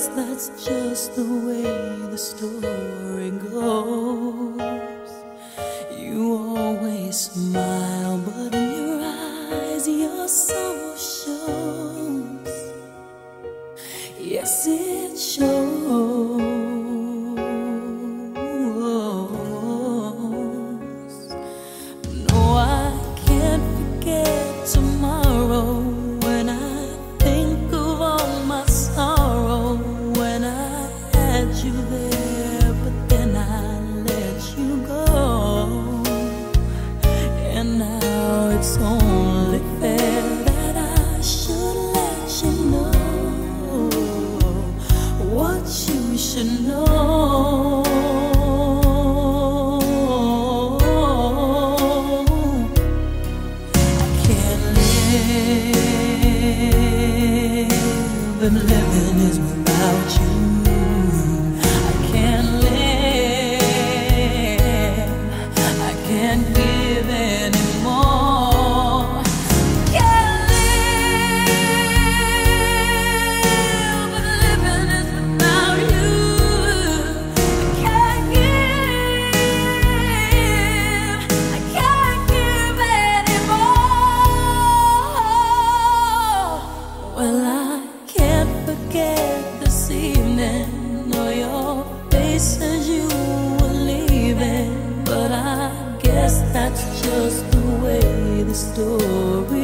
guess that's just the way the story goes. You always smile, but in your eyes your sorrow shows. Yes, it shows. No, I can't forget tomorrow when I think of all my sorrow. When I had you there, but then I let you go. And now it's only fair that I should let you know what you should know. I can't live, and living is without you. I can't live, I can't give anymore. Can't live, but living is without you. I can't give anymore. Well, I can't forget this evening, or your face as you were leaving. But I guess that's just the way the story